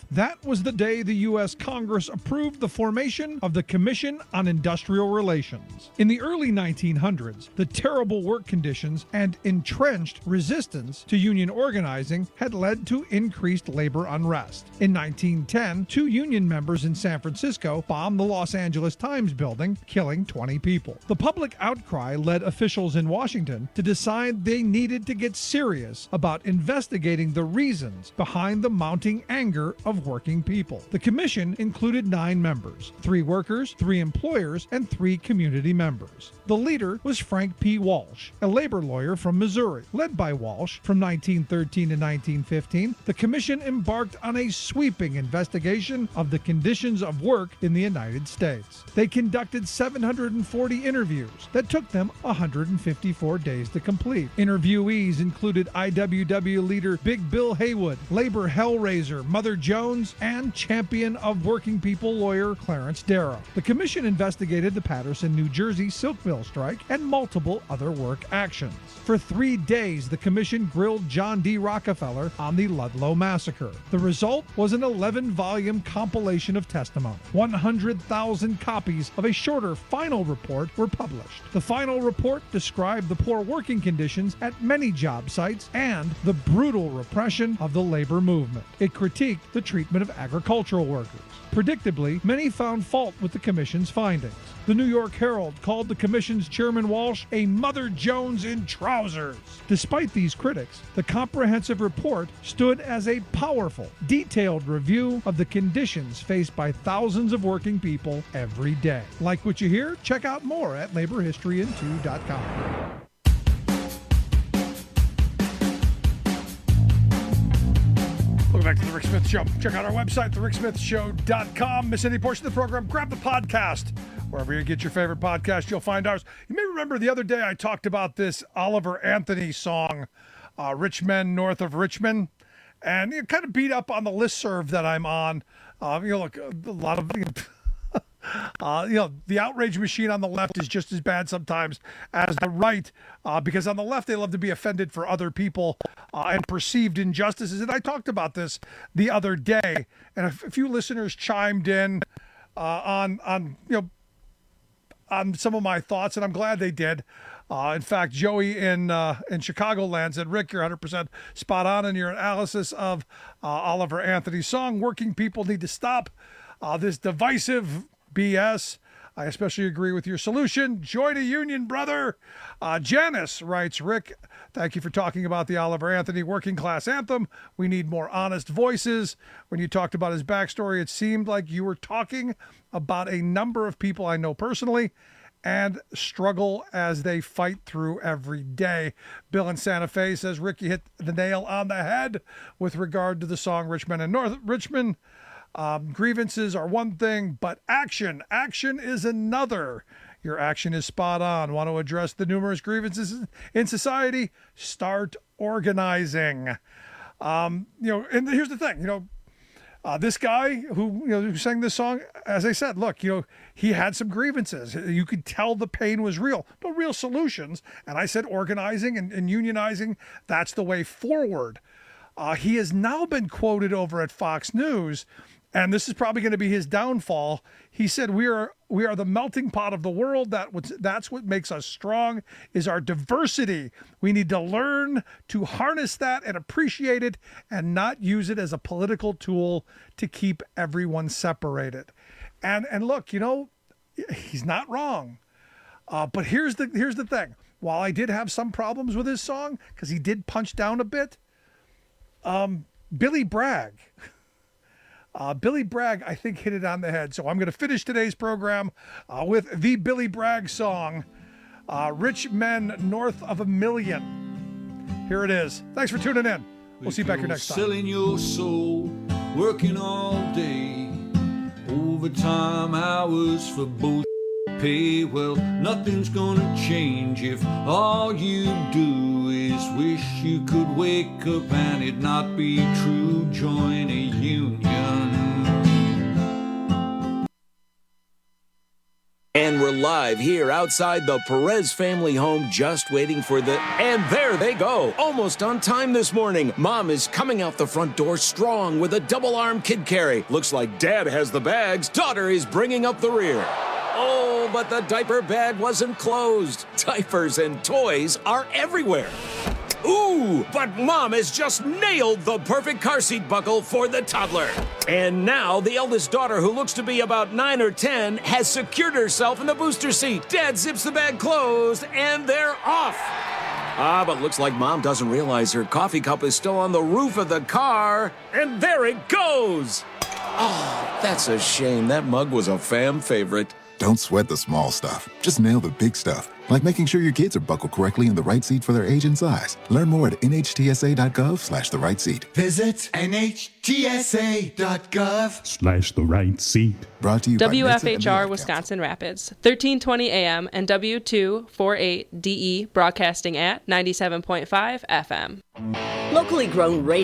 That was the day the U.S. Congress approved the formation of the Commission on Industrial Relations. In the early 1900s, the terrible work conditions and entrenched resistance to union organizing had led to increased labor unrest. In 1910, 2 union members in San Francisco bombed the Los Angeles Times building, killing 20 people. The public outcry led officials in Washington to decide they needed to get serious about investigating the reasons behind the mounting anger of working people. The commission included 9 members, 3 workers, 3 employers, and 3 community members. The leader was Frank P. Walsh, a labor lawyer from Missouri. Led by Walsh from 1913 to 1915, the commission embarked on a sweeping investigation of the conditions of work in the United States. They conducted 740 interviews that took them 154 days to complete. Interviewees included IWW leader Big Bill Haywood, labor hellraiser Mother Jones, and champion of working people lawyer Clarence Darrow. The commission investigated the Paterson, New Jersey silk mill strike and multiple other work actions. For 3 days, the commission grilled John D. Rockefeller on the Ludlow Massacre. The result was an 11-volume compilation of testimony. 100,000 copies of a shorter final report were published. The final report described the poor working conditions at many job sites and the brutal repression of the labor movement. It critiqued the treatment of agricultural workers. Predictably, many found fault with the commission's findings. The New York Herald called the commission's chairman Walsh a Mother Jones in trousers. Despite these critics, the comprehensive report stood as a powerful, detailed review of the conditions faced by thousands of working people every day. Like what you hear? Check out more at laborhistoryin2.com. Welcome back to The Rick Smith Show. Check out our website, thericksmithshow.com. Miss any portion of the program, grab the podcast. Wherever you get your favorite podcast, you'll find ours. You may remember the other day I talked about this Oliver Anthony song, Rich Men North of Richmond. And it kind of beat up on the listserv that I'm on. Look, a lot of... the outrage machine on the left is just as bad sometimes as the right, because on the left they love to be offended for other people and perceived injustices. And I talked about this the other day, and a few listeners chimed in on some of my thoughts, and I'm glad they did. In fact, Joey in Chicagoland said, Rick, you're 100% spot on in your analysis of Oliver Anthony's song. Working people need to stop this divisive BS. I especially agree with your solution. Join a union, brother. Janice writes, Rick, thank you for talking about the Oliver Anthony working class anthem. We need more honest voices. When you talked about his backstory, it seemed like you were talking about a number of people I know personally and struggle as they fight through every day. Bill in Santa Fe says, Rick, you hit the nail on the head with regard to the song Richmond and North Richmond. Grievances are one thing, but action is another. Your action is spot on. Want to address the numerous grievances in society? Start organizing. And here's the thing, this guy who sang this song, as I said, look, he had some grievances. You could tell the pain was real. No real solutions. And I said organizing and unionizing, that's the way forward. He has now been quoted over at Fox News, and this is probably going to be his downfall. He said, we are the melting pot of the world. That's what makes us strong, is our diversity. We need to learn to harness that and appreciate it and not use it as a political tool to keep everyone separated. And look, he's not wrong. But here's the thing. While I did have some problems with his song, because he did punch down a bit, Billy Bragg, I think, hit it on the head. So I'm going to finish today's program with the Billy Bragg song, Rich Men North of a Million. Here it is. Thanks for tuning in. We'll see you back here next time. Selling your soul, working all day, overtime hours for both pay. Well, nothing's gonna change if all you do is wish you could wake up and it not be true. Join a union and rely live here outside the Perez family home, just waiting for the... And there they go, almost on time this morning. Mom is coming out the front door strong with a double-arm kid carry. Looks like Dad has the bags. Daughter is bringing up the rear. Oh, but the diaper bag wasn't closed. Diapers and toys are everywhere. Ooh, but Mom has just nailed the perfect car seat buckle for the toddler. And now the eldest daughter, who looks to be about 9 or 10, has secured herself in the booster seat. Dad zips the bag closed, and they're off. But looks like Mom doesn't realize her coffee cup is still on the roof of the car. And there it goes. Oh, that's a shame. That mug was a fam favorite. Don't sweat the small stuff. Just nail the big stuff, like making sure your kids are buckled correctly in the right seat for their age and size. Learn more at nhtsa.gov/the right seat. Visit nhtsa.gov/the right seat. Brought to you by WFHR Wisconsin Rapids, 1320 AM and W248DE, broadcasting at 97.5 FM. Locally grown radio.